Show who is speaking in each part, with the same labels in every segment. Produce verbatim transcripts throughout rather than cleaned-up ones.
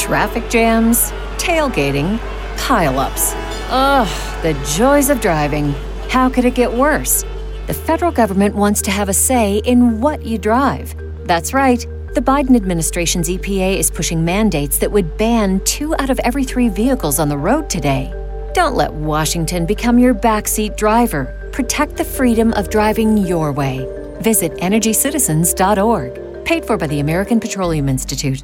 Speaker 1: Traffic jams, tailgating, pile-ups. Ugh, the joys of driving. How could it get worse? The federal government wants to have a say in what you drive. That's right. The Biden administration's E P A is pushing mandates that would ban two out of every three vehicles on the road today. Don't let Washington become your backseat driver. Protect the freedom of driving your way. Visit energy citizens dot org. Paid for by the American Petroleum Institute.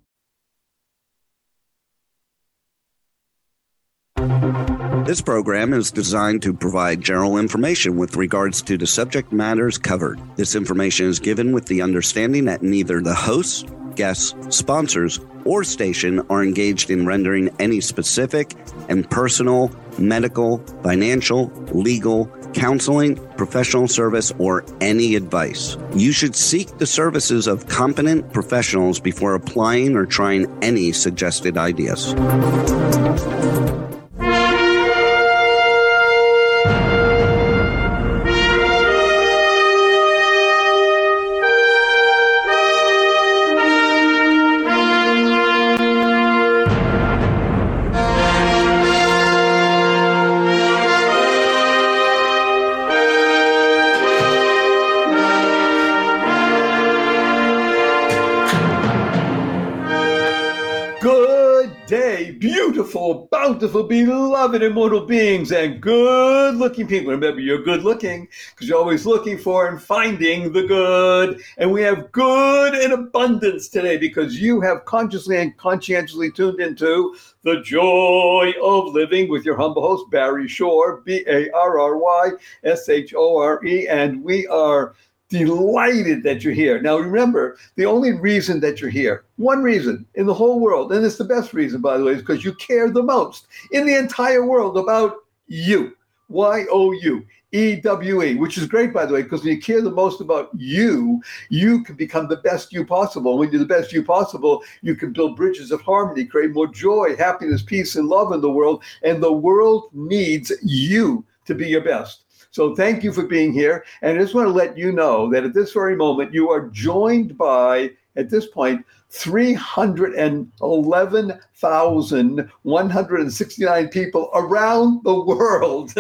Speaker 2: This program is designed to provide general information with regards to the subject matters covered. This information is given with the understanding that neither the hosts, guests, sponsors, or station are engaged in rendering any specific and personal, medical, financial, legal, counseling, professional service, or any advice. You should seek the services of competent professionals before applying or trying any suggested ideas.
Speaker 3: Beautiful, bountiful, beloved, immortal beings and good-looking people. Remember, you're good-looking because you're always looking for and finding the good. And we have good in abundance today because you have consciously and conscientiously tuned into The Joy of Living with your humble host, Barry Shore, B A R R Y S H O R E. And we are delighted that you're here. Now, remember, the only reason that you're here, one reason in the whole world, and it's the best reason, by the way, is because you care the most in the entire world about you. Y O U E W E, which is great, by the way, because when you care the most about you, you can become the best you possible. When you're the best you possible, you can build bridges of harmony, create more joy, happiness, peace, and love in the world. And the world needs you to be your best. So thank you for being here. And I just want to let you know that at this very moment, you are joined by, at this point, three hundred eleven thousand one hundred sixty-nine people around the world,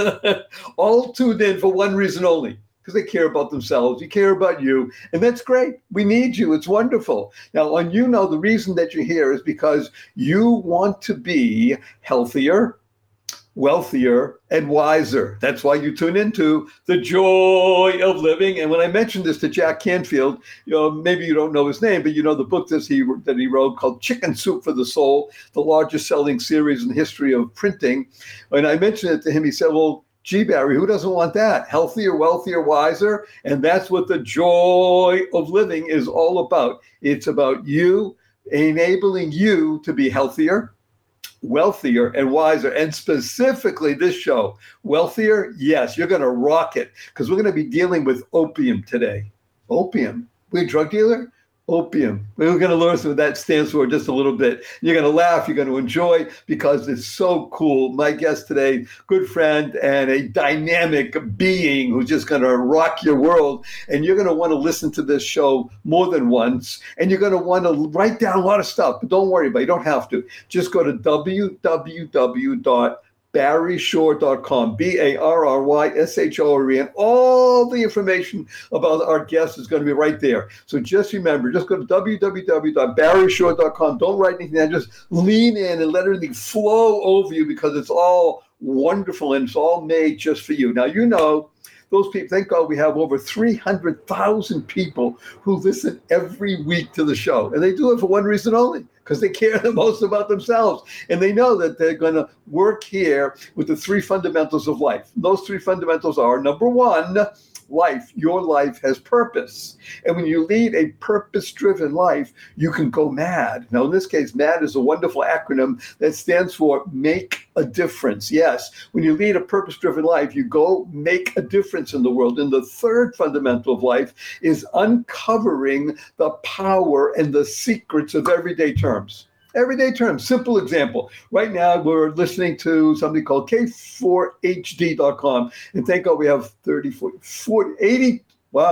Speaker 3: all tuned in for one reason only, because they care about themselves. You care about you. And that's great. We need you. It's wonderful. Now, and you know the reason that you're here is because you want to be healthier, wealthier, and wiser. That's why you tune into The Joy of Living. And when I mentioned this to Jack Canfield, you know, maybe you don't know his name, but you know the book that he, that he wrote called Chicken Soup for the Soul, the largest selling series in the history of printing. When I mentioned it to him, he said, well, gee, Barry, who doesn't want that? Healthier, wealthier, wiser. And that's what The Joy of Living is all about. It's about you, enabling you to be healthier, wealthier, and wiser. And specifically this show, wealthier, yes, you're going to rock it because we're going to be dealing with opium today. Opium? We're a drug dealer? Opium. We're going to learn what that stands for just a little bit. You're going to laugh. You're going to enjoy because it's so cool. My guest today, good friend and a dynamic being who's just going to rock your world. And you're going to want to listen to this show more than once. And you're going to want to write down a lot of stuff. But don't worry about it. You don't have to. Just go to w w w dot barry shore dot com, B A R R Y S H O R E, and all the information about our guest is going to be right there. So just remember, just go to w w w dot barry shore dot com. Don't write anything down. Just lean in and let everything flow over you because it's all wonderful and it's all made just for you. Now, you know, those people, thank God we have over three hundred thousand people who listen every week to the show. And they do it for one reason only, because they care the most about themselves. And they know that they're going to work here with the three fundamentals of life. Those three fundamentals are, number one, life. Your life has purpose. And when you lead a purpose-driven life, you can go mad. Now, in this case, MAD is a wonderful acronym that stands for make a difference. Yes, when you lead a purpose-driven life, you go make a difference in the world. And the third fundamental of life is uncovering the power and the secrets of everyday terms. Everyday terms, simple example. Right now, we're listening to something called K four H D dot com. And thank God we have thirty, forty, forty, eighty, wow,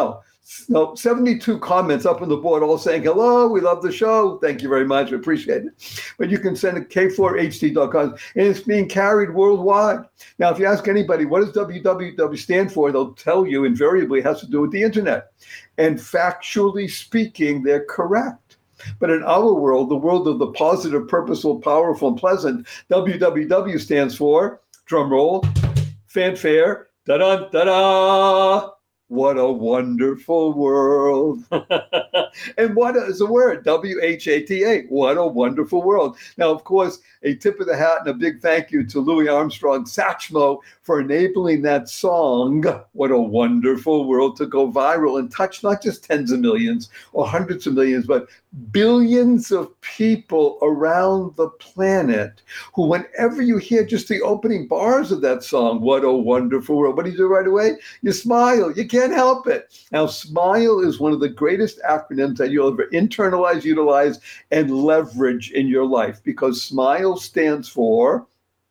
Speaker 3: no, seventy-two comments up on the board, all saying, hello, we love the show. Thank you very much. We appreciate it. But you can send it K four H D dot com, and it's being carried worldwide. Now, if you ask anybody, what does W W W stand for? They'll tell you invariably it has to do with the internet. And factually speaking, they're correct. But in our world, the world of the positive, purposeful, powerful, and pleasant, W W W stands for, drum roll, fanfare, da-da, da-da. What a wonderful world. And what is the word? W H A T A. What a wonderful world. Now, of course, a tip of the hat and a big thank you to Louis Armstrong Satchmo for enabling that song, What a Wonderful World, to go viral and touch not just tens of millions or hundreds of millions, but billions of people around the planet who, whenever you hear just the opening bars of that song, What a Wonderful World, what do you do right away? You smile. You can't help it. Now, SMILE is one of the greatest acronyms that you'll ever internalize, utilize, and leverage in your life, because SMILE stands for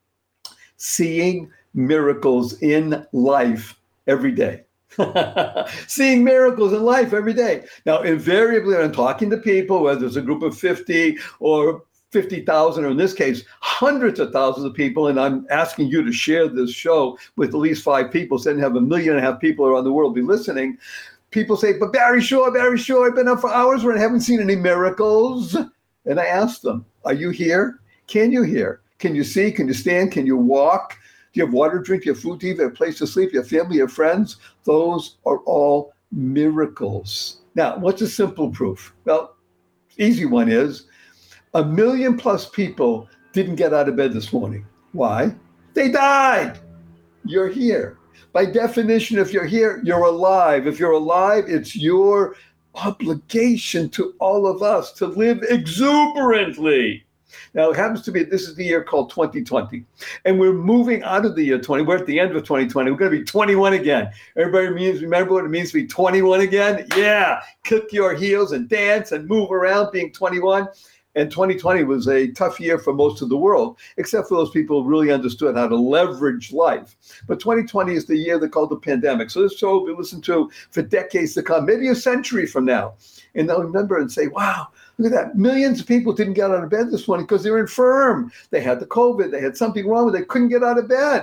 Speaker 3: seeing miracles in life every day. Seeing miracles in life every day. Now, invariably, when I'm talking to people, whether it's a group of fifty or fifty thousand, or in this case, hundreds of thousands of people, and I'm asking you to share this show with at least five people, so then have a million and a half people around the world be listening. People say, but Barry Shore, Barry Shore, I've been up for hours and I haven't seen any miracles. And I ask them, are you here? Can you hear? Can you see? Can you stand? Can you walk? Do you have water to drink? Do you have food to eat? Do you have a place to sleep? Do you have family? Do you have friends? Those are all miracles. Now, what's a simple proof? Well, easy one is a million plus people didn't get out of bed this morning. Why? They died. You're here. By definition, if you're here, you're alive. If you're alive, it's your obligation to all of us to live exuberantly. Now, it happens to be, this is the year called twenty twenty, and we're moving out of the year twenty. We're at the end of twenty twenty. We're going to be twenty-one again. Everybody means, remember what it means to be twenty-one again? Yeah, kick your heels and dance and move around being twenty-one. And twenty twenty was a tough year for most of the world, except for those people who really understood how to leverage life. But twenty twenty is the year they called the pandemic. So this show will be listened to for decades to come, maybe a century from now. And they'll remember and say, wow, look at that. Millions of people didn't get out of bed this morning because they were infirm. They had the COVID. They had something wrong with it. They couldn't get out of bed.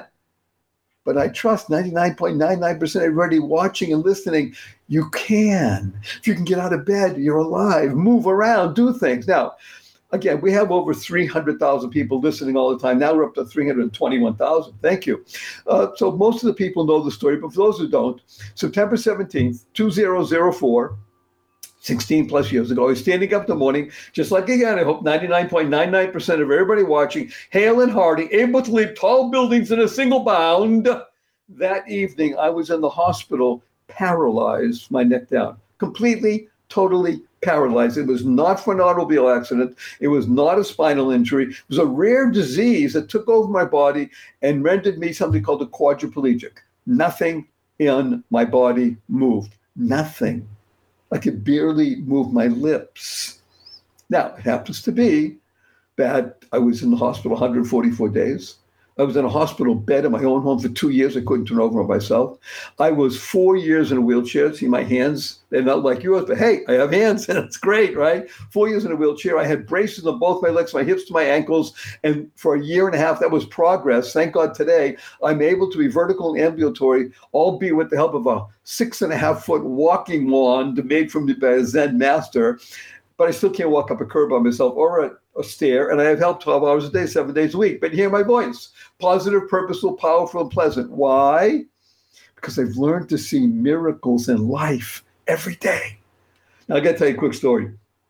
Speaker 3: But I trust ninety-nine point nine nine percent of everybody watching and listening, you can. If you can get out of bed, you're alive, move around, do things. Now, again, we have over three hundred thousand people listening all the time. Now we're up to three hundred twenty-one thousand. Thank you. Uh, so most of the people know the story, but for those who don't, September seventeenth, two thousand four, sixteen plus years ago, I was standing up in the morning, just like again, I hope ninety-nine point nine nine percent of everybody watching, hale and hearty, able to leap tall buildings in a single bound. That evening, I was in the hospital, paralyzed, my neck down, completely, totally paralyzed. It was not for an automobile accident. It was not a spinal injury. It was a rare disease that took over my body and rendered me something called a quadriplegic. Nothing in my body moved. Nothing. I could barely move my lips. Now, it happens to be that I was in the hospital one hundred forty-four days. I was in a hospital bed in my own home for two years. I couldn't turn over on myself. I was four years in a wheelchair. See my hands? They're not like yours, but hey, I have hands. That's great, right? Four years in a wheelchair. I had braces on both my legs, my hips to my ankles. And for a year and a half, that was progress. Thank God today, I'm able to be vertical and ambulatory, albeit with the help of a six and a half foot walking wand made from by a Zen master. But I still can't walk up a curb by myself or a, a stair. And I have help twelve hours a day, seven days a week. But you hear my voice. Positive, purposeful, powerful, and pleasant. Why? Because I've learned to see miracles in life every day. Now, I got to tell you a quick story.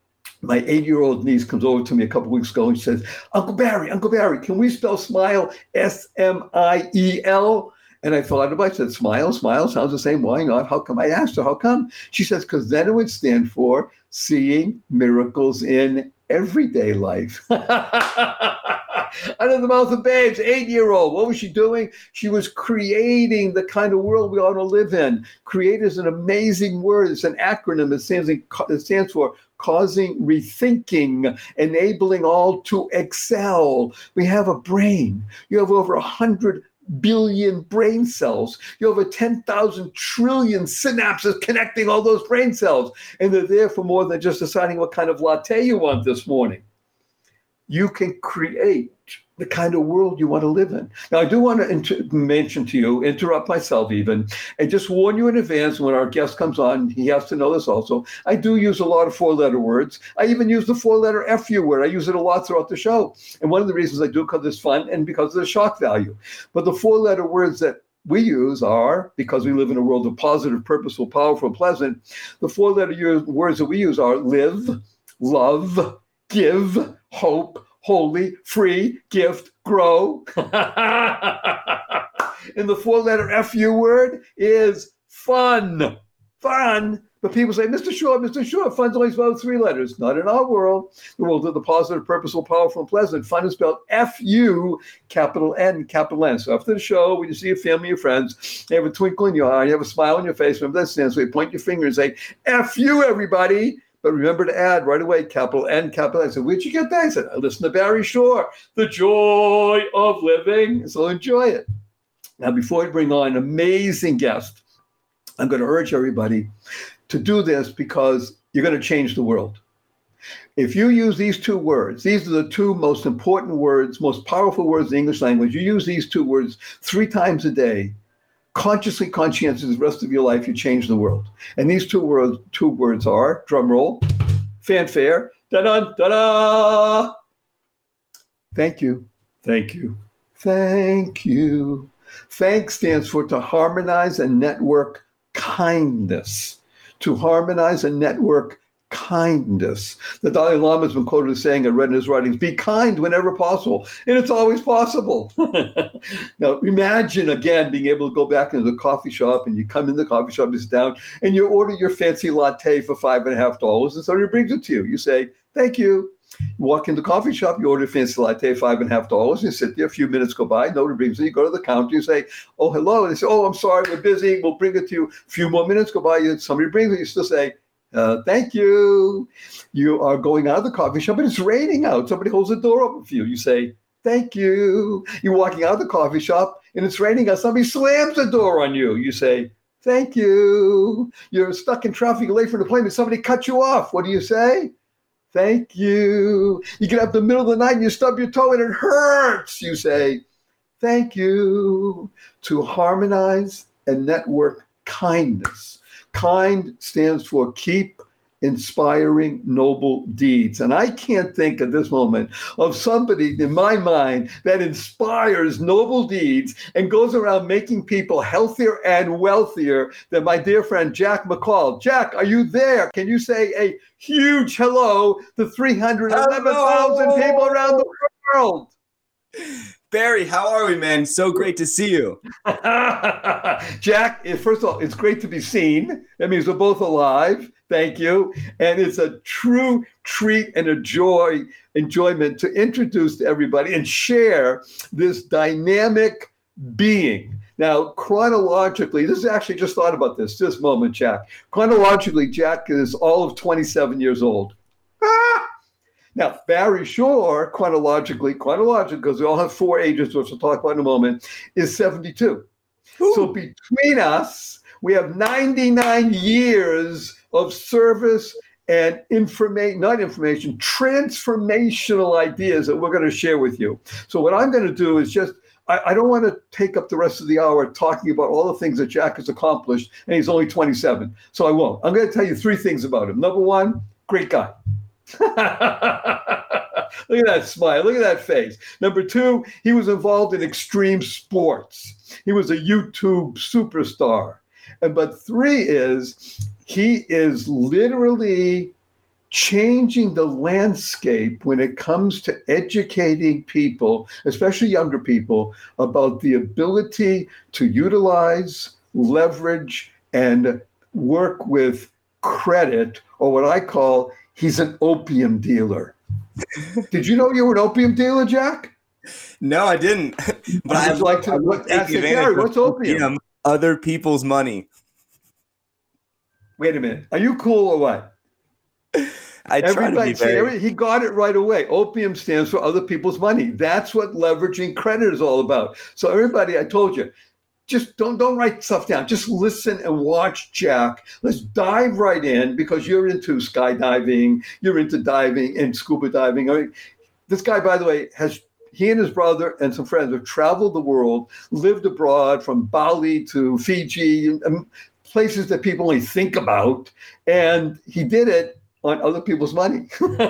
Speaker 3: My eight-year-old niece comes over to me a couple weeks ago and she says, Uncle Barry, Uncle Barry, can we spell SMILE S M I E L? And I thought about it. I said, smile, smile, sounds the same. Why not? How come? I asked her, how come? She says, because then it would stand for seeing miracles in everyday life. Out of the mouth of babes, eight-year-old. What was she doing? She was creating the kind of world we ought to live in. Create is an amazing word. It's an acronym. It stands, in, it stands for causing rethinking, enabling all to excel. We have a brain. You have over one hundred billion brain cells. You have over ten thousand trillion synapses connecting all those brain cells. And they're there for more than just deciding what kind of latte you want this morning. You can create the kind of world you want to live in. Now, I do want to inter- mention to you, interrupt myself even, and just warn you in advance when our guest comes on, he has to know this also. I do use a lot of four-letter words. I even use the four-letter F U word. I use it a lot throughout the show. And one of the reasons I do it because it's fun and because of the shock value. But the four-letter words that we use are, because we live in a world of positive, purposeful, powerful, pleasant, the four-letter words that we use are live, love, give, hope, holy, free, gift, grow. And the four-letter F U word is fun. Fun. But people say, Mister Shore, Mister Shore, fun's only spelled three letters. Not in our world. The world of the positive, purposeful, powerful, and pleasant. Fun is spelled F U, capital N, capital N. So after the show, when you see your family, your friends, you have a twinkle in your eye, you have a smile on your face. Remember that stands. So you point your finger and say, F you, everybody. But remember to add right away, capital N, capital N. I said, where'd you get that? I said, I listen to Barry Shore, the joy of living. So enjoy it. Now, before I bring on an amazing guest, I'm going to urge everybody to do this because you're going to change the world. If you use these two words, these are the two most important words, most powerful words in the English language. You use these two words three times a day, consciously conscientious the rest of your life, you change the world. And these two words, two words are, drum roll, fanfare, da-da, da-da. Thank you, thank you, thank you. Thank stands for to harmonize and network kindness. To harmonize and network kindness. The Dalai Lama has been quoted as saying, I read in his writings, be kind whenever possible. And it's always possible. Now, imagine, again, being able to go back into the coffee shop and you come in the coffee shop, you sit down, and you order your fancy latte for five and a half dollars, and somebody brings it to you. You say, thank you. You walk in the coffee shop, you order a fancy latte, five and a half dollars, you sit there, a few minutes go by, nobody brings it, you go to the counter, you say, oh, hello. And they say, oh, I'm sorry, we're busy, we'll bring it to you. A few more minutes go by, you somebody brings it, you still say, Uh, thank you. You are going out of the coffee shop, and it's raining out. Somebody holds the door open for you. You say, thank you. You're walking out of the coffee shop, and it's raining out. Somebody slams the door on you. You say, thank you. You're stuck in traffic, you're late for the plane, and somebody cuts you off. What do you say? Thank you. You get up in the middle of the night, and you stub your toe, and it hurts. You say, thank you. To harmonize and network kindness. Kind stands for keep inspiring noble deeds. And I can't think at this moment of somebody in my mind that inspires noble deeds and goes around making people healthier and wealthier than my dear friend Jack McCall. Jack, are you there? Can you say a huge hello to three hundred eleven thousand people around the world?
Speaker 4: Barry, how are we, man? So great to see you.
Speaker 3: Jack, first of all, it's great to be seen. That means we're both alive. Thank you. And it's a true treat and a joy, enjoyment to introduce to everybody and share this dynamic being. Now, chronologically, this is actually just thought about this, this moment, Jack. Chronologically, Jack is all of twenty-seven years old. Ah! Now, Barry Shore, chronologically, chronologically, because we all have four ages, which we'll talk about in a moment, is seventy-two. Ooh. So between us, we have ninety-nine years of service and information, not information, transformational ideas that we're going to share with you. So what I'm going to do is just, I, I don't want to take up the rest of the hour talking about all the things that Jack has accomplished, and he's only twenty-seven. So I won't. I'm going to tell you three things about him. Number one, great guy. Look at that smile. Look at that face. Number two, he was involved in extreme sports. He was a YouTube superstar. And but three is he is literally changing the landscape when it comes to educating people, especially younger people, about the ability to utilize, leverage, and work with credit, or what I call he's an opium dealer. Did you know you were an opium dealer, Jack?
Speaker 4: No, I didn't. But
Speaker 3: I'd like to what, ask you, Gary, what's opium?
Speaker 4: opium? Other people's money.
Speaker 3: Wait a minute. Are you cool or what?
Speaker 4: I try to
Speaker 3: Everybody,
Speaker 4: be
Speaker 3: see,
Speaker 4: very.
Speaker 3: every, he got it right away. Opium stands for other people's money. That's what leveraging credit is all about. So everybody, I told you, just don't don't write stuff down. Just listen and watch Jack. Let's dive right in because you're into skydiving, you're into diving and scuba diving. I mean, this guy, by the way, has he and his brother and some friends have traveled the world, lived abroad from Bali to Fiji, and places that people only think about, and he did it on other people's money.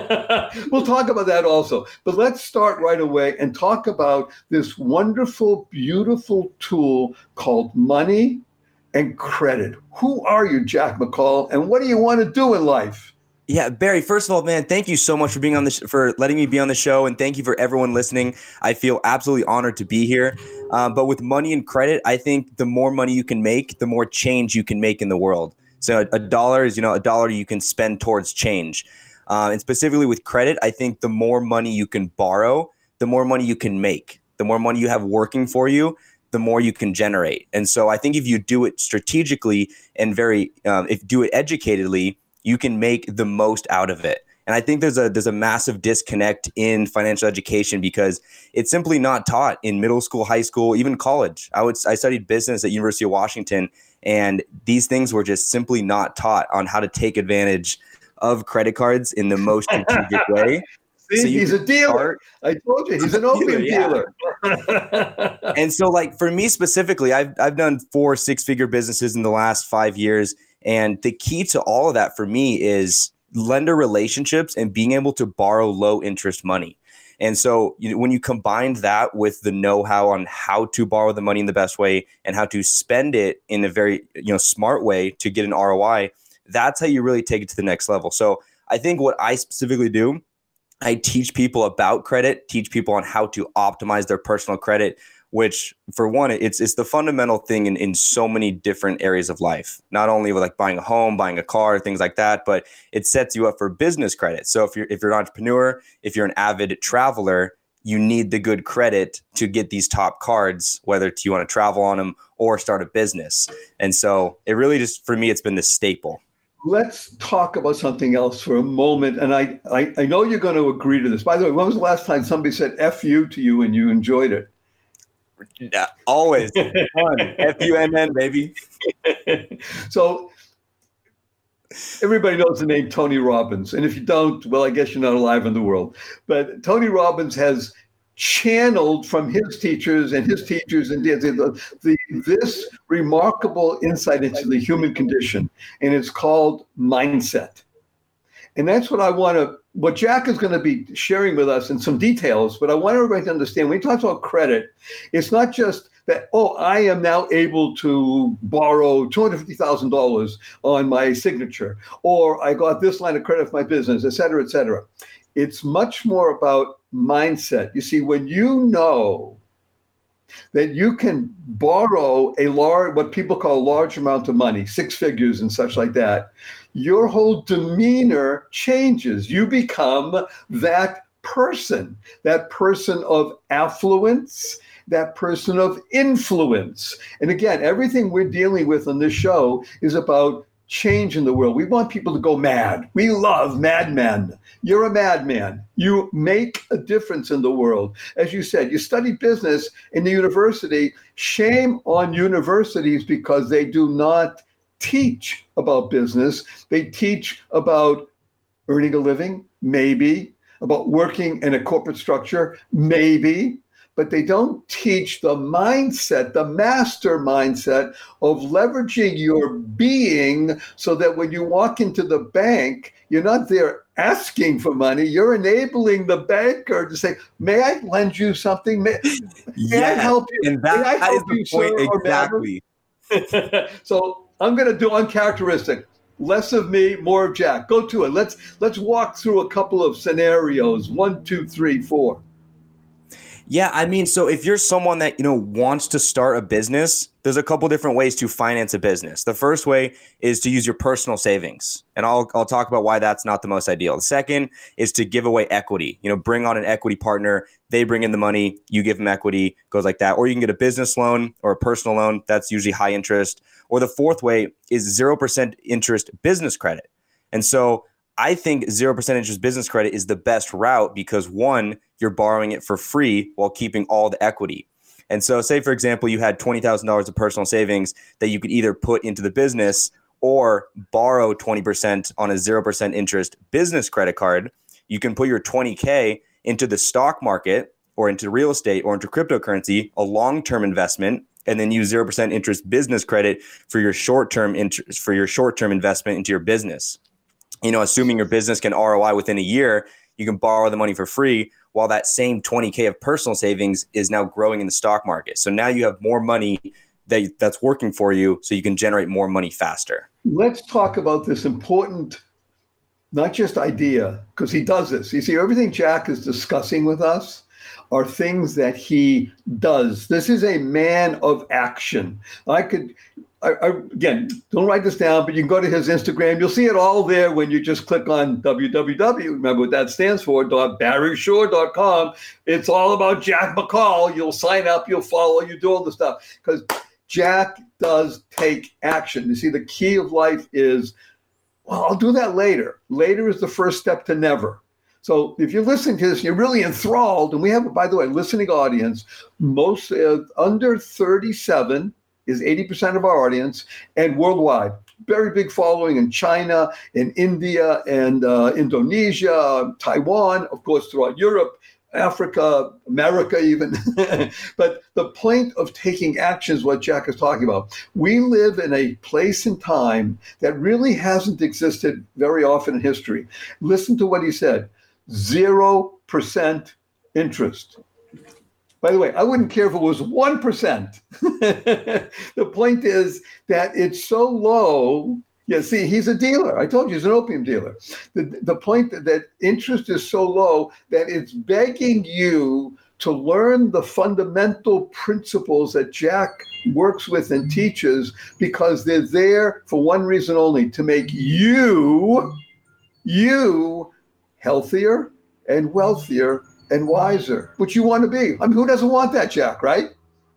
Speaker 3: We'll talk about that also. But let's start right away and talk about this wonderful, beautiful tool called money and credit. Who are you, Jack McCall, and what do you want to do in life?
Speaker 4: Yeah, Barry, first of all, man, thank you so much for being on this, for letting me be on the show. And thank you for everyone listening. I feel absolutely honored to be here. Um, but with money and credit, I think the more money you can make, the more change you can make in the world. So a, a dollar is, you know, a dollar you can spend towards change. Uh, and specifically with credit, I think the more money you can borrow, the more money you can make. The more money you have working for you, the more you can generate. And so I think if you do it strategically and very, um, if do it educatedly, you can make the most out of it. And I think there's a there's a massive disconnect in financial education because it's simply not taught in middle school, high school, even college. I would I studied business at University of Washington, and these things were just simply not taught on how to take advantage of credit cards in the most strategic way.
Speaker 3: See,
Speaker 4: so
Speaker 3: he's a dealer.
Speaker 4: Start,
Speaker 3: I told you, he's an opium dealer.
Speaker 4: dealer. And so, like for me specifically, I've I've done four six figure businesses in the last five years. And the key to all of that for me is lender relationships and being able to borrow low interest money. And so you know, when you combine that with the know-how on how to borrow the money in the best way and how to spend it in a very you know smart way to get an R O I, that's how you really take it to the next level. So I think what I specifically do, I teach people about credit, teach people on how to optimize their personal credit, which for one, it's it's the fundamental thing in, in so many different areas of life, not only with like buying a home, buying a car, things like that, but it sets you up for business credit. So if you're if you're an entrepreneur, if you're an avid traveler, you need the good credit to get these top cards, whether you want to travel on them or start a business. And so it really just, for me, it's been the staple.
Speaker 3: Let's talk about something else for a moment. And I, I, I know you're going to agree to this. By the way, when was the last time somebody said F you to you and you enjoyed it?
Speaker 4: Yeah, always. F U N N, baby.
Speaker 3: So everybody knows the name Tony Robbins. And if you don't, well, I guess you're not alive in the world. But Tony Robbins has channeled from his teachers and his teachers and the, the, the, this remarkable insight into the human condition. And it's called mindset. And that's what I want to, what Jack is going to be sharing with us in some details, but I want everybody to understand when he talks about credit, it's not just that, oh, I am now able to borrow two hundred fifty thousand dollars on my signature, or I got this line of credit for my business, et cetera, et cetera. It's much more about mindset. You see, when you know that you can borrow a large, what people call a large amount of money, six figures and such like that, your whole demeanor changes. You become that person, that person of affluence, that person of influence. And again, everything we're dealing with on this show is about change in the world. We want people to go mad. We love madmen. You're a madman. You make a difference in the world. As you said, you study business in the university. Shame on universities because they do not teach about business. They teach about earning a living, maybe, about working in a corporate structure, maybe, but they don't teach the mindset, the master mindset of leveraging your being so that when you walk into the bank, you're not there asking for money. You're enabling the banker to say, may I lend you something? May, may
Speaker 4: yeah,
Speaker 3: I help you?
Speaker 4: And that,
Speaker 3: may I
Speaker 4: that
Speaker 3: help
Speaker 4: is the
Speaker 3: you,
Speaker 4: point
Speaker 3: sir,
Speaker 4: exactly.
Speaker 3: So I'm going to do uncharacteristic. Less of me, more of Jack. Go to it. Let's let's walk through a couple of scenarios. One, two, three, four.
Speaker 4: Yeah, I mean, so if you're someone that, you know, wants to start a business, there's a couple different ways to finance a business. The first way is to use your personal savings. And I'll I'll talk about why that's not the most ideal. The second is to give away equity. You know, bring on an equity partner. They bring in the money. You give them equity. Goes like that. Or you can get a business loan or a personal loan. That's usually high interest. Or the fourth way is zero percent interest business credit. And so I think zero percent interest business credit is the best route because one, you're borrowing it for free while keeping all the equity. And so say, for example, you had twenty thousand dollars of personal savings that you could either put into the business or borrow twenty percent on a zero percent interest business credit card. You can put your twenty K into the stock market or into real estate or into cryptocurrency, a long-term investment, and then use zero percent interest business credit for your short-term interest, for your short-term investment into your business. You know, assuming your business can R O I within a year, you can borrow the money for free while that same twenty K of personal savings is now growing in the stock market. So now you have more money that that's working for you so you can generate more money faster.
Speaker 3: Let's talk about this important, not just idea, because he does this. You see, everything Jack is discussing with us are things that he does. This is a man of action. I could, I, I, again, don't write this down, but you can go to his Instagram. You'll see it all there when you just click on w w w, remember what that stands for, barry shore dot com. It's all about Jack McCall. You'll sign up, you'll follow, you do all the stuff. Because Jack does take action. You see, the key of life is, well, I'll do that later. Later is the first step to never. So if you're listening to this, you're really enthralled. And we have, by the way, listening audience, most uh, under thirty-seven is eighty percent of our audience, and worldwide. Very big following in China, in India, and uh, Indonesia, Taiwan, of course, throughout Europe, Africa, America even. But the point of taking action is what Jack is talking about. We live in a place and time that really hasn't existed very often in history. Listen to what he said. Zero percent interest. By the way, I wouldn't care if it was one percent. The point is that it's so low. Yeah, see, he's a dealer. I told you he's an opium dealer. The, the point that, that interest is so low that it's begging you to learn the fundamental principles that Jack works with and teaches, because they're there for one reason only, to make you, you healthier and wealthier and wiser, which you want to be. I mean, who doesn't want that, Jack, right?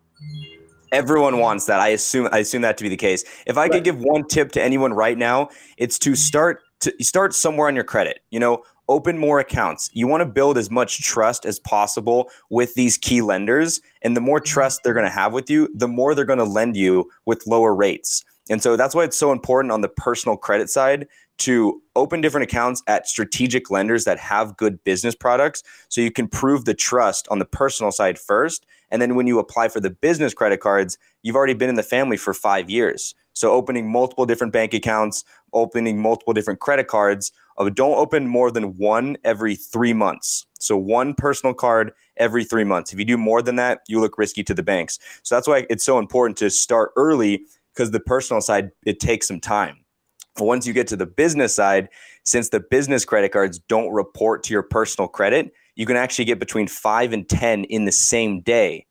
Speaker 4: Everyone wants that. I assume I assume that to be the case. If I could give one tip to anyone right now, it's to start to start somewhere on your credit. You know, open more accounts. You want to build as much trust as possible with these key lenders, and the more trust they're going to have with you, the more they're going to lend you with lower rates. And so that's why it's so important on the personal credit side to open different accounts at strategic lenders that have good business products, so you can prove the trust on the personal side first. And then when you apply for the business credit cards, you've already been in the family for five years. So opening multiple different bank accounts, opening multiple different credit cards, uh, don't open more than one every three months. So one personal card every three months. If you do more than that, you look risky to the banks. So that's why it's so important to start early, because the personal side, it takes some time. Once you get to the business side, since the business credit cards don't report to your personal credit, you can actually get between five and ten in the same day.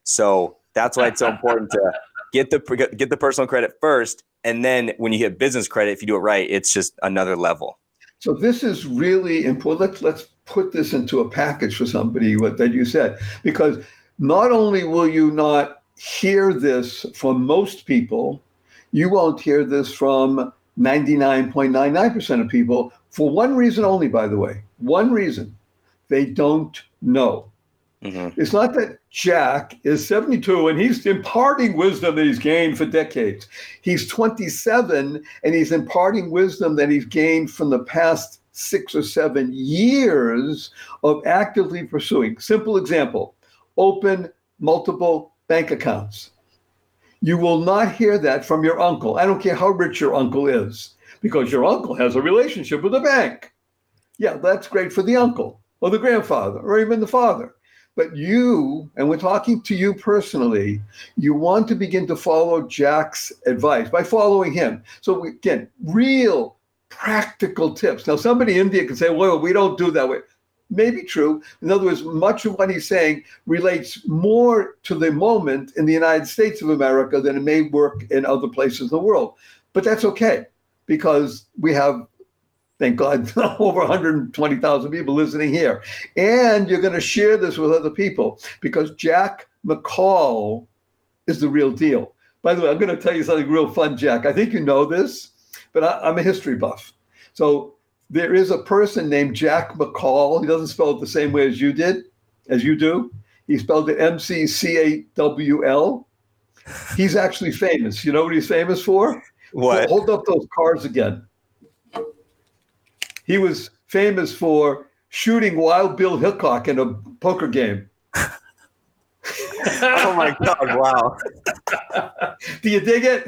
Speaker 4: So that's why it's so important to get the get the personal credit first, and then when you hit business credit, if you do it right, it's just another level.
Speaker 3: So this is really important. Let's let's put this into a package for somebody, what that you said, because not only will you not hear this from most people, you won't hear this from ninety-nine point nine nine percent of people, for one reason only, by the way. One reason. They don't know. Mm-hmm. It's not that Jack is seventy-two and he's imparting wisdom that he's gained for decades. He's twenty-seven and he's imparting wisdom that he's gained from the past six or seven years of actively pursuing. Simple example, open multiple bank accounts. You will not hear that from your uncle. I don't care how rich your uncle is, because your uncle has a relationship with the bank. Yeah, that's great for the uncle or the grandfather or even the father. But you, and we're talking to you personally, you want to begin to follow Jack's advice by following him. So again, real practical tips. Now, somebody in India can say, well, we don't do that way. Maybe true. In other words, much of what he's saying relates more to the moment in the United States of America than it may work in other places in the world. But that's okay, because we have, thank God, over one hundred twenty thousand people listening here. And you're going to share this with other people, because Jack McCall is the real deal. By the way, I'm going to tell you something real fun, Jack. I think you know this, but I, I'm a history buff. So there is a person named Jack McCall. He doesn't spell it the same way as you did, as you do. He spelled it M C C A W L. He's actually famous. You know what he's famous for?
Speaker 4: What?
Speaker 3: Hold up those cards again. He was famous for shooting Wild Bill Hickok in a poker game.
Speaker 4: Oh my God! Wow.
Speaker 3: Do you dig it?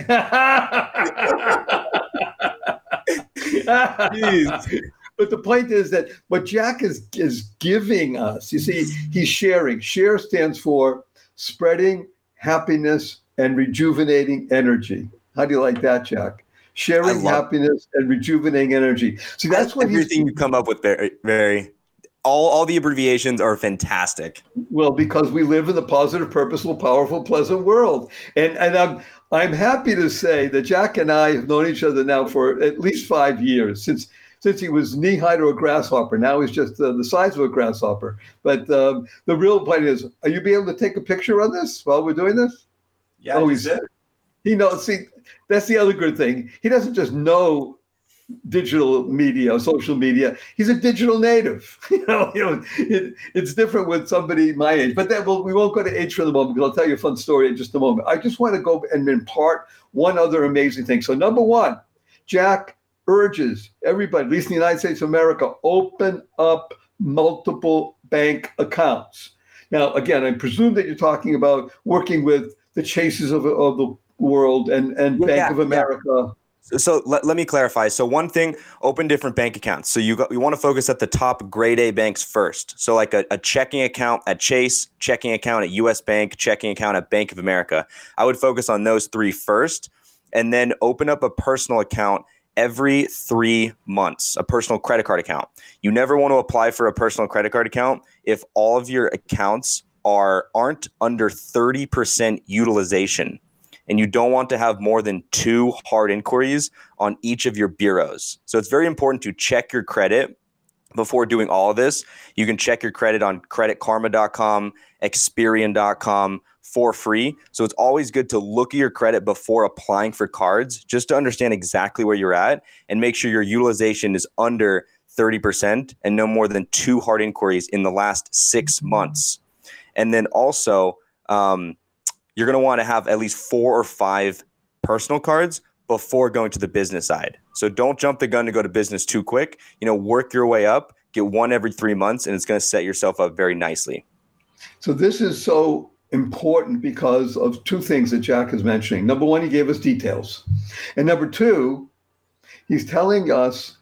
Speaker 4: Jeez.
Speaker 3: But the point is that what Jack is is giving us, you see, he's sharing. Share stands for spreading happiness and rejuvenating energy. How do you like that, Jack? Sharing happiness and rejuvenating energy. See, that's what
Speaker 4: everything you come up with. Very, very. All, all the abbreviations are fantastic.
Speaker 3: Well, because we live in the positive, purposeful, powerful, pleasant world. And and I'm I'm happy to say that Jack and I have known each other now for at least five years, since since he was knee-high to a grasshopper. Now he's just uh, the size of a grasshopper. But um, the real point is, are you be able to take a picture on this while we're doing this?
Speaker 4: Yeah,
Speaker 3: oh, he's, he knows. See, that's the other good thing. He doesn't just know digital media, social media. He's a digital native. You know, you know, it, it's different with somebody my age. But that will we won't go to age for the moment, because I'll tell you a fun story in just a moment. I just want to go and impart one other amazing thing. So number one, Jack urges everybody, at least in the United States of America, open up multiple bank accounts. Now, again, I presume that you're talking about working with the Chases of, of the world and, and yeah, Bank of America. Yeah.
Speaker 4: So let, let me clarify. So one thing, open different bank accounts. So you got, you want to focus at the top grade A banks first. So like a, a checking account at Chase, checking account at U S Bank, checking account at Bank of America. I would focus on those three first, and then open up a personal account every three months, a personal credit card account. You never want to apply for a personal credit card account if all of your accounts are aren't under thirty percent utilization. And you don't want to have more than two hard inquiries on each of your bureaus. So it's very important to check your credit before doing all of this. You can check your credit on credit karma dot com, experian dot com for free. So it's always good to look at your credit before applying for cards, just to understand exactly where you're at and make sure your utilization is under thirty percent and no more than two hard inquiries in the last six months. And then also, um, you're going to want to have at least four or five personal cards before going to the business side. So don't jump the gun to go to business too quick. You know, work your way up, get one every three months, and it's going to set yourself up very nicely.
Speaker 3: So this is so important because of two things that Jack is mentioning. Number one, he gave us details. And number two, he's telling us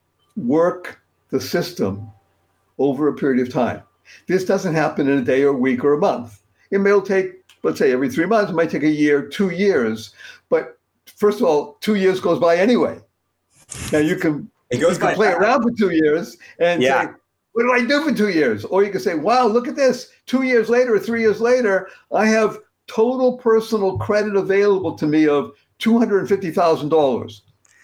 Speaker 3: work the system over a period of time. This doesn't happen in a day or a week or a month. It may take, let's say, every three months. It might take a year, two years. But first of all, two years goes by anyway. Now you can,
Speaker 4: it goes
Speaker 3: you can
Speaker 4: by
Speaker 3: play
Speaker 4: fast.
Speaker 3: around for two years and
Speaker 4: yeah.
Speaker 3: say, what did I do for two years? Or you can say, wow, look at this. Two years later or three years later, I have total personal credit available to me of two hundred fifty thousand dollars.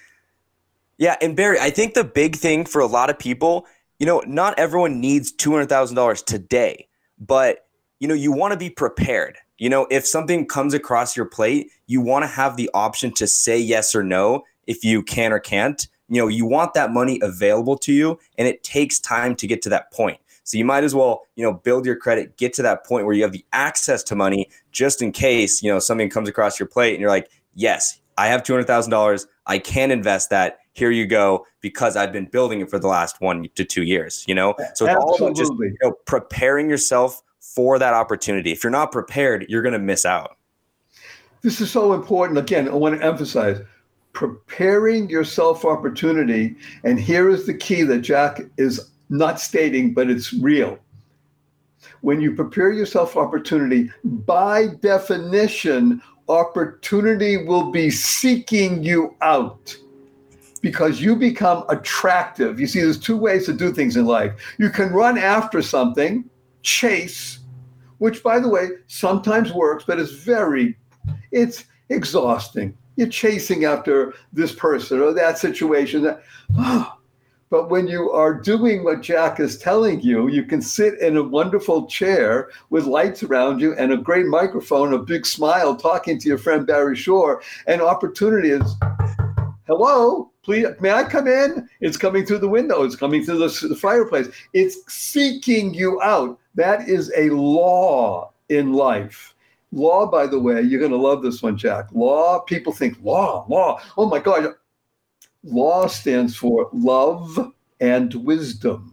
Speaker 4: Yeah, and Barry, I think the big thing for a lot of people, you know, not everyone needs two hundred thousand dollars today, but, you know, you want to be prepared. You know, if something comes across your plate, you want to have the option to say yes or no if you can or can't. You know, you want that money available to you, and it takes time to get to that point. So you might as well, you know, build your credit, get to that point where you have the access to money just in case, you know, something comes across your plate and you're like, yes, I have two hundred thousand dollars. I can invest that. Here you go, because I've been building it for the last one to two years, you know? So it's all about just, you know, preparing yourself for that opportunity. If you're not prepared, you're going to miss out.
Speaker 3: This is so important. Again, I want to emphasize preparing yourself for opportunity. And here is the key that Jack is not stating, but it's real. When you prepare yourself for opportunity, by definition, opportunity will be seeking you out because you become attractive. You see, there's two ways to do things in life. You can run after something, chase, which, by the way, sometimes works, but it's very, it's exhausting. You're chasing after this person or that situation. That, oh. But when you are doing what Jack is telling you, you can sit in a wonderful chair with lights around you and a great microphone, a big smile, talking to your friend Barry Shore, and opportunity is hello, please, may I come in? It's coming through the window. It's coming through the, the fireplace. It's seeking you out. That is a law in life. Law, by the way, you're going to love this one, Jack. Law, people think law, law. Oh my God. Law stands for love and wisdom.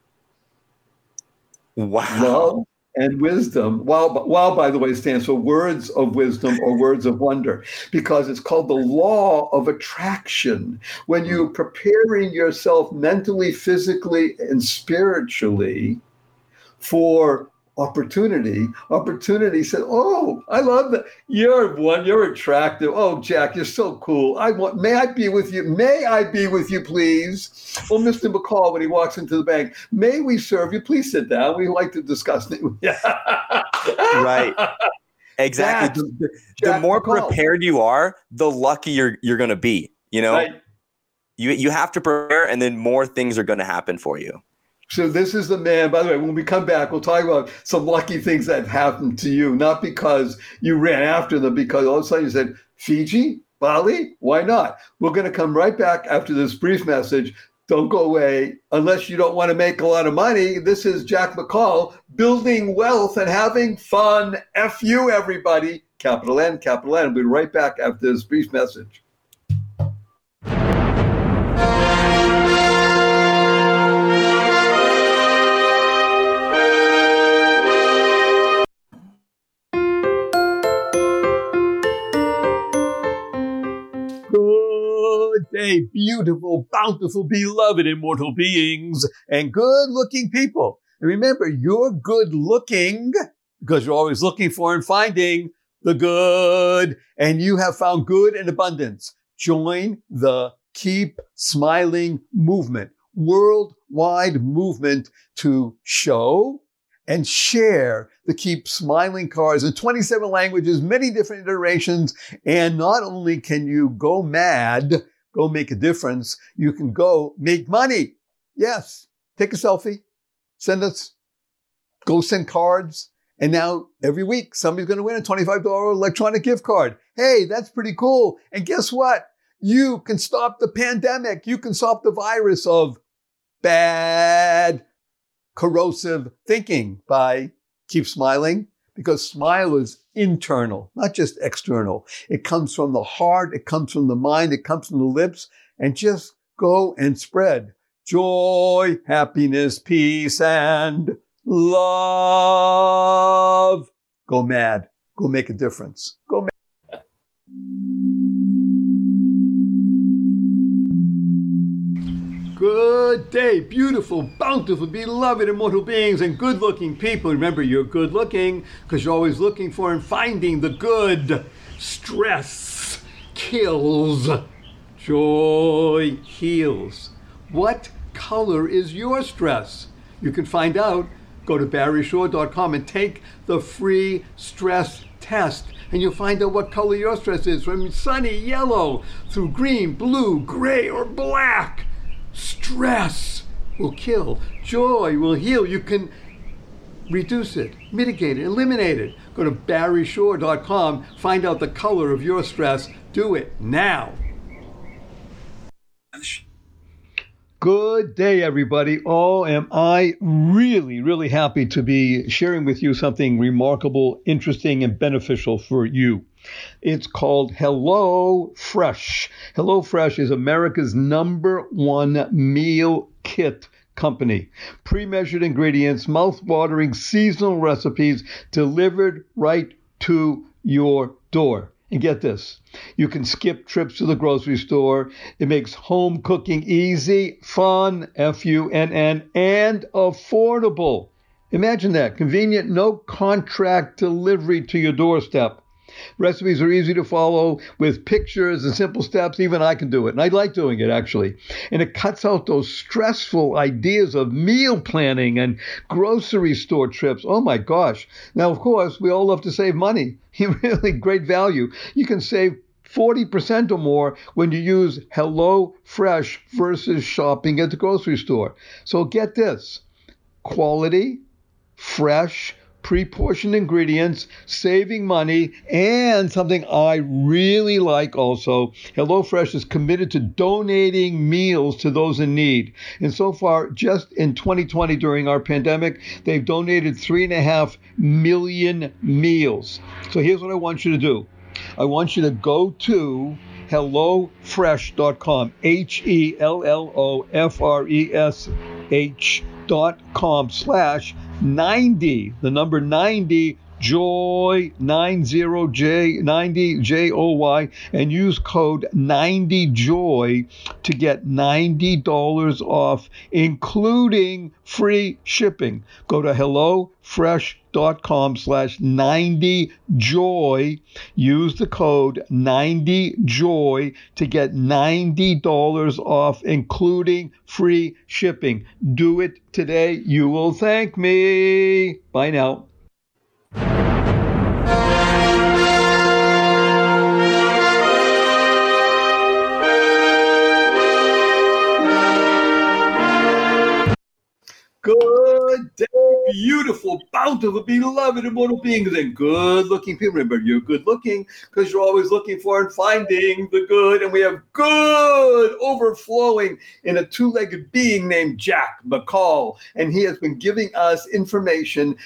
Speaker 4: Wow.
Speaker 3: Love and wisdom. Wow, wow, by the way, stands for words of wisdom or words of wonder, because it's called the law of attraction. When you're preparing yourself mentally, physically, and spiritually for opportunity, opportunity said, oh, I love that. You're one, you're attractive. Oh, Jack, you're so cool. I want, may I be with you? May I be with you, please? Oh, Mister McCall, when he walks into the bank, may we serve you? Please sit down. We like to discuss it.
Speaker 4: Right. Exactly.
Speaker 3: That's
Speaker 4: the, the
Speaker 3: Jack
Speaker 4: more
Speaker 3: McCall.
Speaker 4: prepared you are, the luckier you're going to be. You know,
Speaker 3: Right.
Speaker 4: you, you have to prepare, and then more things are going to happen for you.
Speaker 3: So this is the man, by the way, when we come back, we'll talk about some lucky things that have happened to you, not because you ran after them, because all of a sudden you said, Fiji, Bali, why not? We're going to come right back after this brief message. Don't go away unless you don't want to make a lot of money. This is Jack McCall, building wealth and having fun. F you, everybody. Capital N, capital N. We'll be right back after this brief message. Good day, beautiful, bountiful, beloved, immortal beings, and good-looking people. And remember, you're good-looking because you're always looking for and finding the good, and you have found good in abundance. Join the Keep Smiling movement, worldwide movement to show and share the Keep Smiling cards in twenty-seven languages, many different iterations. And not only can you go mad, go make a difference, you can go make money. Yes, take a selfie, send us, go send cards. And now every week, somebody's going to win a twenty-five dollars electronic gift card. Hey, that's pretty cool. And guess what? You can stop the pandemic. You can stop the virus of bad, corrosive thinking by Keep Smiling, because smile is internal, not just external. It comes from the heart. It comes from the mind. It comes from the lips. And just go and spread joy, happiness, peace, and love. Go mad. Go make a difference. Go mad. Good day, beautiful, bountiful, beloved, immortal beings, and good-looking people. Remember, you're good-looking because you're always looking for and finding the good. Stress kills. Joy heals. What color is your stress? You can find out. Go to barry shore dot com and take the free stress test, and you'll find out what color your stress is, from sunny yellow through green, blue, gray, or black. Stress will kill. Joy will heal. You can reduce it, mitigate it, eliminate it. Go to barry shore dot com. Find out the color of your stress. Do it now. Good day, everybody. Oh, am I really, really happy to be sharing with you something remarkable, interesting, and beneficial for you. It's called Hello Fresh. Hello Fresh is America's number one meal kit company. Pre-measured ingredients, mouth-watering seasonal recipes delivered right to your door. And get this, you can skip trips to the grocery store. It makes home cooking easy, fun, F U N N, and affordable. Imagine that, convenient, no contract delivery to your doorstep. Recipes are easy to follow with pictures and simple steps. Even I can do it, and I like doing it, actually. And it cuts out those stressful ideas of meal planning and grocery store trips. Oh, my gosh. Now, of course, we all love to save money. Really great value. You can save forty percent or more when you use Hello Fresh versus shopping at the grocery store. So get this. Quality, fresh, pre-portioned ingredients, saving money, and something I really like also, HelloFresh is committed to donating meals to those in need. And so far, just in twenty twenty during our pandemic, they've donated three and a half million meals. So here's what I want you to do. I want you to go to hello fresh dot com, H E L L O F R E S H dot com slash ninety, the number ninety, joy, ninety J, ninety J O Y, and use code ninety joy to get ninety dollars off, including free shipping. Go to hello fresh dot com slash ninety joy. Use the code ninety joy to get ninety dollars off, including free shipping. Do it today. You will thank me. Bye now. Good day, beautiful, bountiful, beloved, immortal beings, and good-looking people. Remember, you're good-looking because you're always looking for and finding the good. And we have good overflowing in a two-legged being named Jack McCall. And he has been giving us information,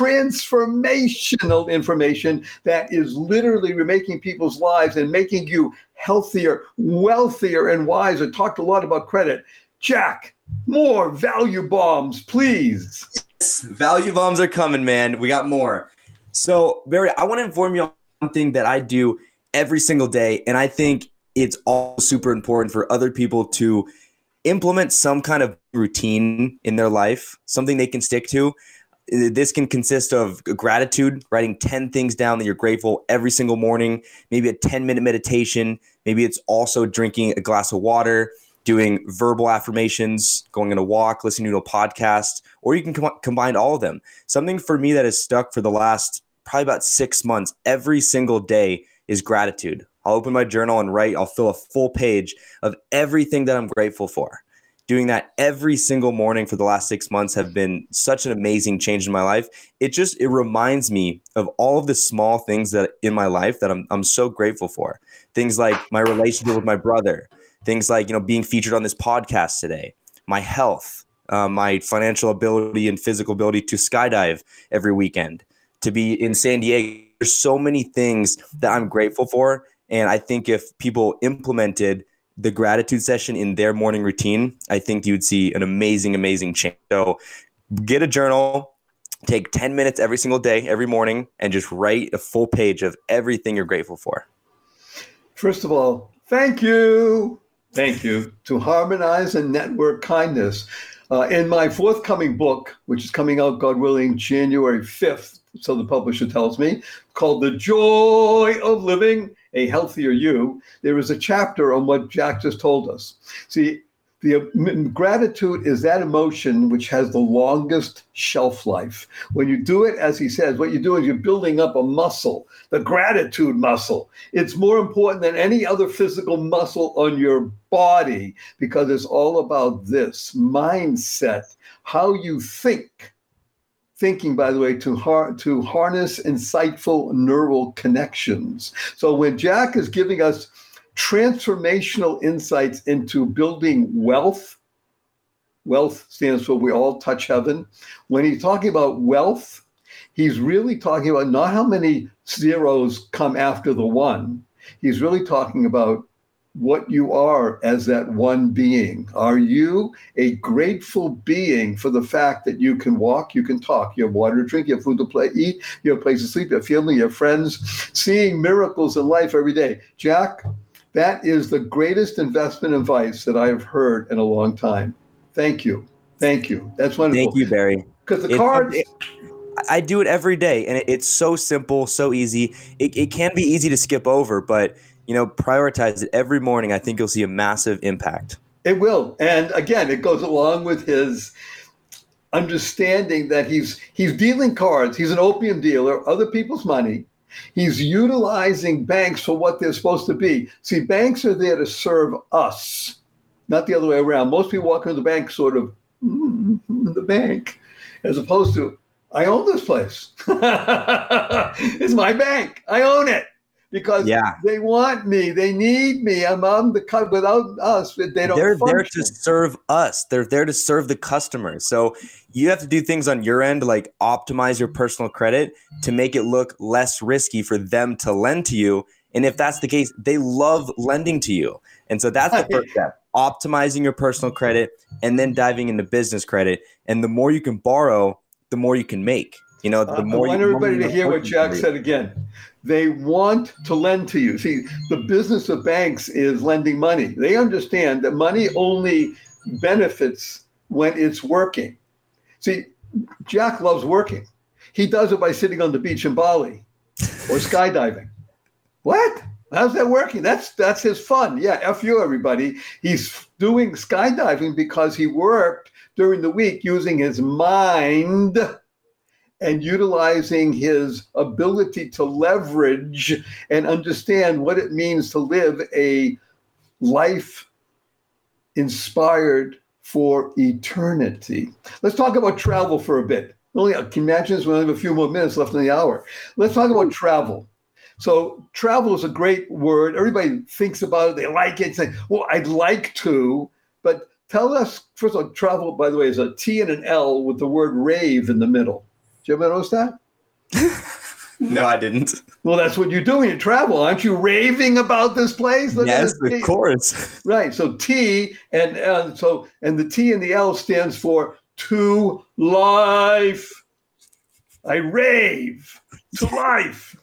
Speaker 3: transformational information that is literally remaking people's lives and making you healthier, wealthier, and wiser. Talked a lot about credit. Jack, more value bombs, please.
Speaker 4: Yes, value bombs are coming, man. We got more. So, Barry, I want to inform you on something that I do every single day, and I think it's all super important for other people to implement some kind of routine in their life, something they can stick to. This can consist of gratitude, writing ten things down that you're grateful every single morning, maybe a ten-minute meditation. Maybe it's also drinking a glass of water, doing verbal affirmations, going on a walk, listening to a podcast, or you can com- combine all of them. Something for me that has stuck for the last probably about six months, every single day, is gratitude. I'll open my journal and write, I'll fill a full page of everything that I'm grateful for. Doing that every single morning for the last six months have been such an amazing change in my life. It just, it reminds me of all of the small things that in my life that I'm I'm so grateful for. Things like my relationship with my brother, things like, you know, being featured on this podcast today, my health, uh, my financial ability and physical ability to skydive every weekend, to be in San Diego. There's so many things that I'm grateful for. And I think if people implemented the gratitude session in their morning routine, I think you'd see an amazing, amazing change. So get a journal, take ten minutes every single day, every morning, and just write a full page of everything you're grateful for.
Speaker 3: First of all, thank you. Thank you to Harmonize and Network Kindness. Uh, in my forthcoming book, which is coming out, God willing, January fifth, so the publisher tells me, called The Joy of Living a Healthier You, there is a chapter on what Jack just told us. See, the uh, gratitude is that emotion which has the longest shelf life. When you do it, as he says, what you do is you're building up a muscle, the gratitude muscle. It's more important than any other physical muscle on your body because it's all about this mindset, how you think. Thinking, by the way, to har- to harness insightful neural connections. So when Jack is giving us transformational insights into building wealth, wealth stands for we all touch heaven. When he's talking about wealth, he's really talking about not how many zeros come after the one. He's really talking about what you are as that one being. Are you a grateful being for the fact that you can walk, you can talk, you have water to drink, you have food to play, eat, you have a place to sleep, you have family, you have friends, seeing miracles in life every day? Jack, that is the greatest investment advice that I've heard in a long time. Thank you. Thank you. That's wonderful.
Speaker 4: Thank you, Barry.
Speaker 3: Because the
Speaker 4: it,
Speaker 3: cards...
Speaker 4: It, I do it every day, and it, it's so simple, so easy. It, it can be easy to skip over, but you know, prioritize it every morning. I think you'll see a massive impact.
Speaker 3: It will. And again, it goes along with his understanding that he's he's dealing cards. He's an opium dealer, other people's money. He's utilizing banks for what they're supposed to be. See, banks are there to serve us, not the other way around. Most people walk into the bank sort of, mm, the bank, as opposed to, I own this place. It's my bank. I own it because
Speaker 4: yeah.
Speaker 3: they want me. They need me. I'm on the cut. Without us, they don't
Speaker 4: They're
Speaker 3: function.
Speaker 4: there to serve us. They're there to serve the customer. So you have to do things on your end, like optimize your personal credit to make it look less risky for them to lend to you. And if that's the case, they love lending to you. And so that's the first step, optimizing your personal credit and then diving into business credit. And the more you can borrow, the more you can make. You know, the
Speaker 3: uh,
Speaker 4: more
Speaker 3: I want
Speaker 4: you,
Speaker 3: everybody
Speaker 4: more
Speaker 3: to hear what Jack said again. They want to lend to you. See, the business of banks is lending money. They understand that money only benefits when it's working. See, Jack loves working. He does it by sitting on the beach in Bali or skydiving. What? How's that working? That's that's his fun. Yeah, F you, everybody. He's doing skydiving because he worked during the week using his mind and utilizing his ability to leverage and understand what it means to live a life inspired for eternity. Let's talk about travel for a bit. Only, can you imagine this? We only have a few more minutes left in the hour. Let's talk about travel. So travel is a great word. Everybody thinks about it. They like it. Say, well, I'd like to, but tell us, first of all, travel, by the way, is a T and an L with the word rave in the middle. Did you ever notice that?
Speaker 4: No, I didn't.
Speaker 3: Well, that's what you do when you travel. Aren't you raving about this place? Look
Speaker 4: yes,
Speaker 3: of
Speaker 4: course.
Speaker 3: Right. So T and uh, so and the T and the L stands for to life. I rave to life.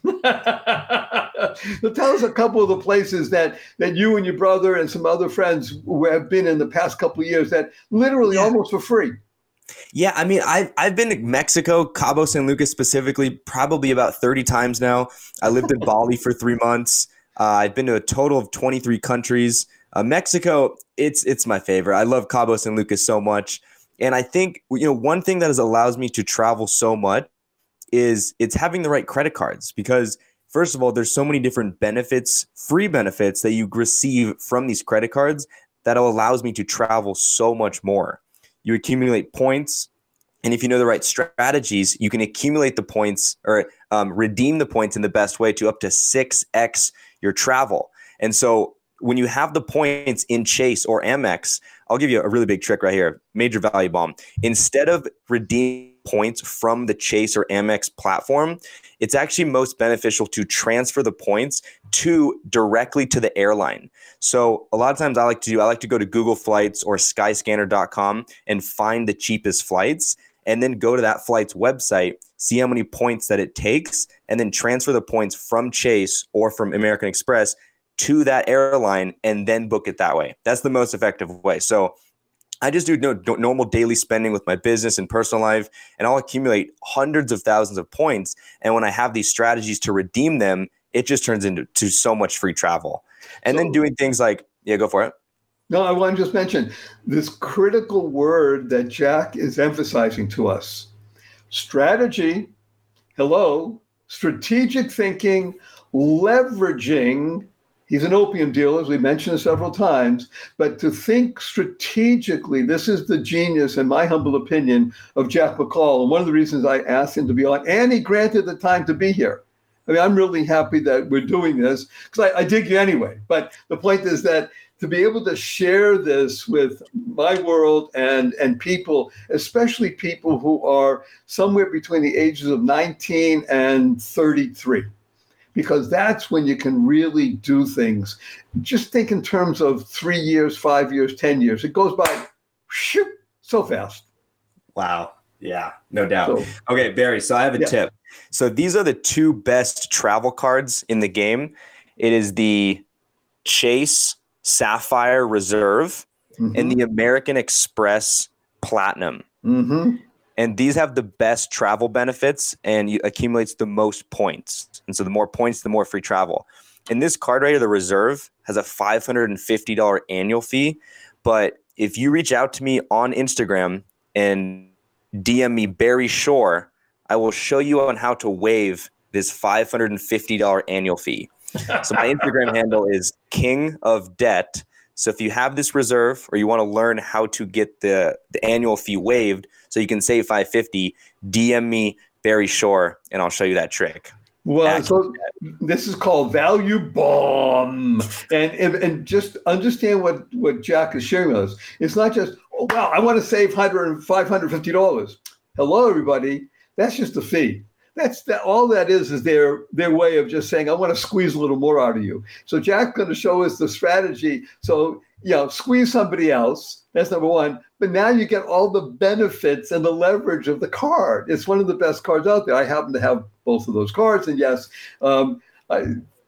Speaker 3: So tell us a couple of the places that that you and your brother and some other friends have been in the past couple of years that literally yeah. almost for free.
Speaker 4: Yeah, I mean, I've, I've been to Mexico, Cabo San Lucas specifically, probably about thirty times now. I lived in Bali for three months. Uh, I've been to a total of twenty-three countries. Uh, Mexico, it's it's my favorite. I love Cabo San Lucas so much. And I think, you know, one thing that has allows me to travel so much is it's having the right credit cards. Because first of all, there's so many different benefits, free benefits that you receive from these credit cards that allows me to travel so much more. You accumulate points, and if you know the right strategies, you can accumulate the points or um, redeem the points in the best way to up to six x your travel. And so when you have the points in Chase or Amex, I'll give you a really big trick right here, major value bomb. Instead of redeeming points from the Chase or Amex platform, it's actually most beneficial to transfer the points to directly to the airline. So a lot of times I like to do, I like to go to Google Flights or skyscanner dot com and find the cheapest flights and then go to that flight's website, see how many points that it takes, and then transfer the points from Chase or from American Express to that airline and then book it that way. That's the most effective way. So I just do no, normal daily spending with my business and personal life, and I'll accumulate hundreds of thousands of points. And when I have these strategies to redeem them, it just turns into to so much free travel. And so, then doing things like, yeah, go for it.
Speaker 3: No, I want to just mention this critical word that Jack is emphasizing to us. Strategy, hello, strategic thinking, leveraging. He's an opium dealer, as we mentioned several times, but to think strategically, this is the genius, in my humble opinion, of Jack McCall. And one of the reasons I asked him to be on, and he granted the time to be here. I mean, I'm really happy that we're doing this because I, I dig you anyway. But the point is that to be able to share this with my world and, and people, especially people who are somewhere between the ages of nineteen and thirty-three, because that's when you can really do things. Just think in terms of three years, five years, ten years. It goes by whoop, so fast.
Speaker 4: Wow. Yeah, no doubt.
Speaker 3: So,
Speaker 4: okay, Barry, so I have a
Speaker 3: yeah.
Speaker 4: tip. So these are the two best travel cards in the game. It is the Chase Sapphire Reserve mm-hmm. and the American Express Platinum.
Speaker 3: Mm-hmm.
Speaker 4: And these have the best travel benefits and you accumulates the most points. And so the more points, the more free travel. And this card right here, the Reserve, has a five hundred fifty dollars annual fee. But if you reach out to me on Instagram and D M me Barry Shore, I will show you on how to waive this five hundred fifty dollars annual fee. So my Instagram handle is King of Debt. So if you have this reserve or you want to learn how to get the, the annual fee waived so you can save five hundred fifty dollars, D M me Barry Shore and I'll show you that trick.
Speaker 3: Well, so this is called Value Bomb. And, and and just understand what, what Jack is sharing with us. It's not just, oh, wow, I want to save five hundred fifty dollars. Hello, everybody. That's just a fee. That's that. All that is is their their way of just saying, I want to squeeze a little more out of you. So Jack's going to show us the strategy. So, you know, squeeze somebody else. That's number one. But now you get all the benefits and the leverage of the card. It's one of the best cards out there. I happen to have both of those cards. And yes, um, I,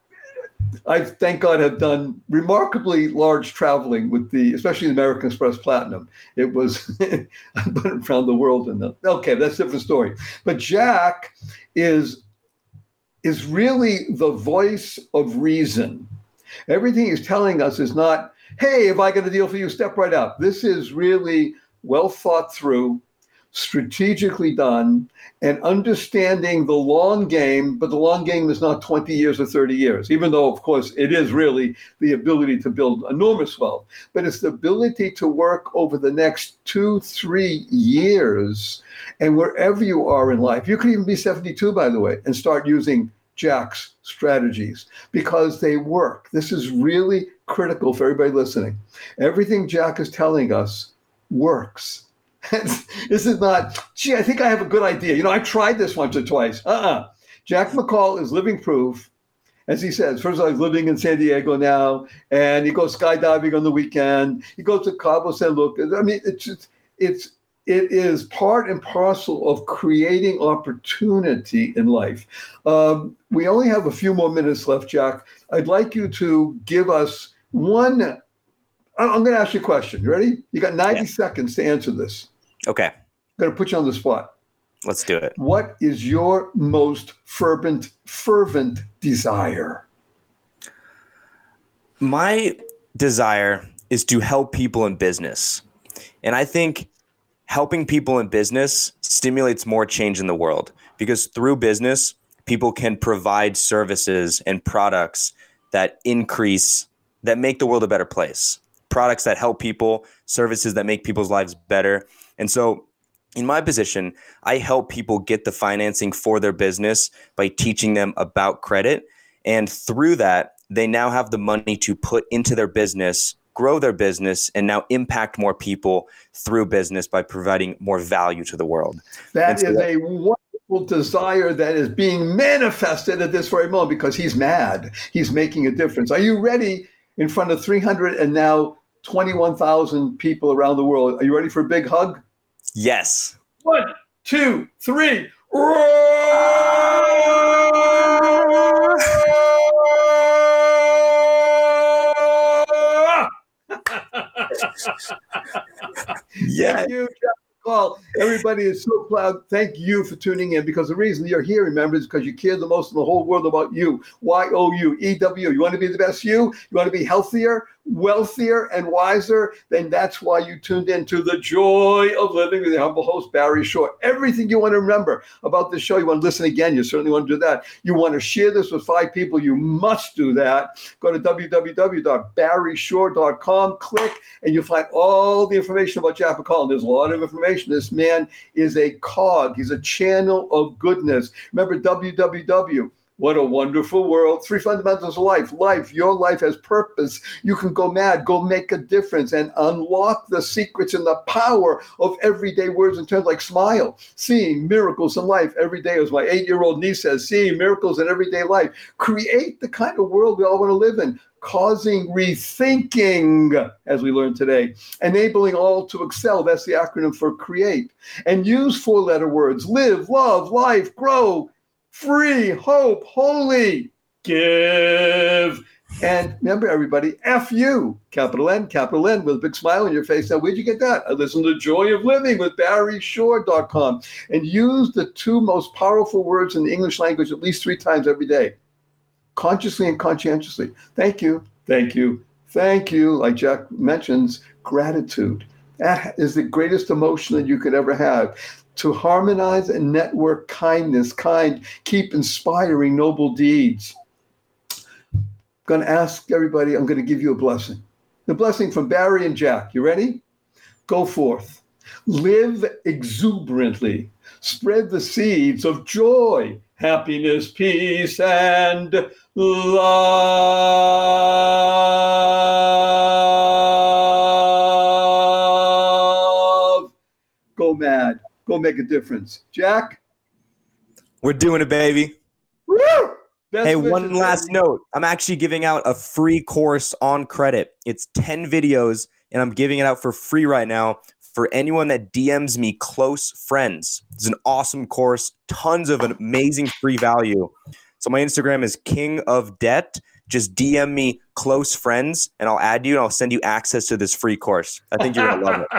Speaker 3: I thank God have done remarkably large traveling with the, especially the American Express Platinum. It was, I went around the world in the, okay, that's a different story. But Jack is, is really the voice of reason. Everything he's telling us is not, hey, if I got a deal for you, step right up. This is really well thought through, strategically done, and understanding the long game, but the long game is not twenty years or thirty years, even though, of course, it is really the ability to build enormous wealth, but it's the ability to work over the next two, three years, and wherever you are in life. You could even be seventy-two, by the way, and start using Jack's strategies because they work. This is really critical for everybody listening. Everything Jack is telling us works. This is not, gee, I think I have a good idea. You know, I tried this once or twice. Uh-uh. Jack McCall is living proof. As he says, first of all, he's living in San Diego now, and he goes skydiving on the weekend. He goes to Cabo San Lucas. I mean, it's just, it's, it is part and parcel of creating opportunity in life. Um, we only have a few more minutes left, Jack. I'd like you to give us one. I'm going to ask you a question. You ready? You got ninety yeah. seconds to answer this.
Speaker 4: Okay.
Speaker 3: I'm going to put you on the spot.
Speaker 4: Let's do it.
Speaker 3: What is your most fervent, fervent desire?
Speaker 4: My desire is to help people in business. And I think helping people in business stimulates more change in the world because through business, people can provide services and products that increase, that make the world a better place. Products that help people, services that make people's lives better. And so in my position, I help people get the financing for their business by teaching them about credit. And through that, they now have the money to put into their business, grow their business, and now impact more people through business by providing more value to the world.
Speaker 3: That
Speaker 4: so
Speaker 3: is
Speaker 4: that-
Speaker 3: a wonderful desire that is being manifested at this very moment because he's mad. He's making a difference. Are you ready in front of three hundred and now twenty-one thousand people around the world? Are you ready for a big hug?
Speaker 4: Yes.
Speaker 3: One, two, three.
Speaker 4: Yeah.
Speaker 3: Thank you, Jack McCall. Everybody is so proud. Thank you for tuning in because the reason you're here, remember, is because you care the most in the whole world about you. Y O U E W. You want to be the best you? You want to be healthier, wealthier, and wiser? Then that's why you tuned in to The Joy of Living with your humble host, Barry Shore. Everything you want to remember about this show, you want to listen again, you certainly want to do that. You want to share this with five people, you must do that. Go to w w w dot barry shore dot com, click, and you'll find all the information about Jack McCall. There's a lot of information. This man is a cog. He's a channel of goodness. Remember, w w w. What a wonderful world. Three fundamentals of life. Life, your life has purpose. You can go mad, go make a difference, and unlock the secrets and the power of everyday words and terms like smile, seeing miracles in life every day. As my eight-year-old niece says, seeing miracles in everyday life. Create the kind of world we all want to live in, causing rethinking, as we learned today, enabling all to excel. That's the acronym for CREATE. And use four-letter words: live, love, life, grow, free, hope, holy, give. And remember, everybody, F you, capital N, capital N, with a big smile on your face. Now, where'd you get that? I listen to Joy of Living with barry shore dot com and use the two most powerful words in the English language at least three times every day, consciously and conscientiously. Thank you, thank you, thank you. Like Jack mentions, gratitude. That is the greatest emotion that you could ever have. To harmonize and network kindness, kind, keep inspiring noble deeds. I'm going to ask everybody, I'm going to give you a blessing. The blessing from Barry and Jack. You ready? Go forth. Live exuberantly. Spread the seeds of joy, happiness, peace, and love. Go mad. Go make a difference. Jack?
Speaker 4: We're doing it, baby.
Speaker 3: Woo! Best
Speaker 4: Hey,
Speaker 3: wishes,
Speaker 4: one last
Speaker 3: baby.
Speaker 4: note. I'm actually giving out a free course on credit. It's ten videos, and I'm giving it out for free right now for anyone that D Ms me close friends. It's an awesome course, tons of an amazing free value. So my Instagram is King of Debt. Just D M me close friends, and I'll add you, and I'll send you access to this free course. I think you're going to love it.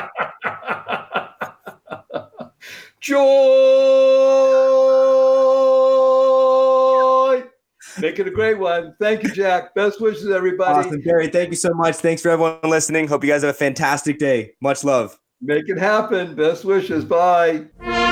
Speaker 3: Joy! Make it a great one. Thank you, Jack. Best wishes, everybody.
Speaker 4: Awesome, Barry. Thank you so much. Thanks for everyone listening. Hope you guys have a fantastic day. Much love.
Speaker 3: Make it happen. Best wishes. Bye.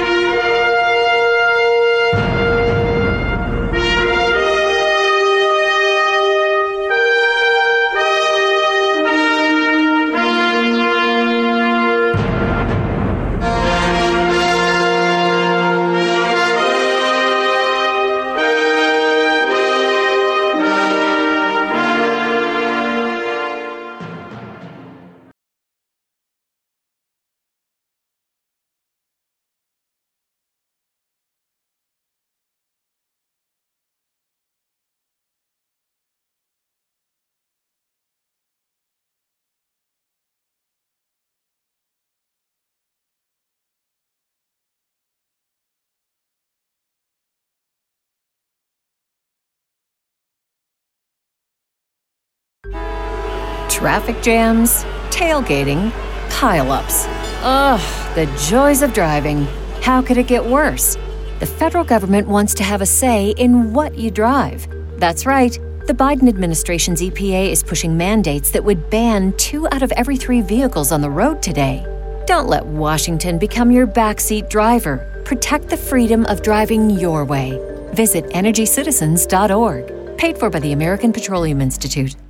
Speaker 1: Traffic jams, tailgating, pileups. Ugh, the joys of driving. How could it get worse? The federal government wants to have a say in what you drive. That's right. The Biden administration's E P A is pushing mandates that would ban two out of every three vehicles on the road today. Don't let Washington become your backseat driver. Protect the freedom of driving your way. Visit energy citizens dot org. Paid for by the American Petroleum Institute.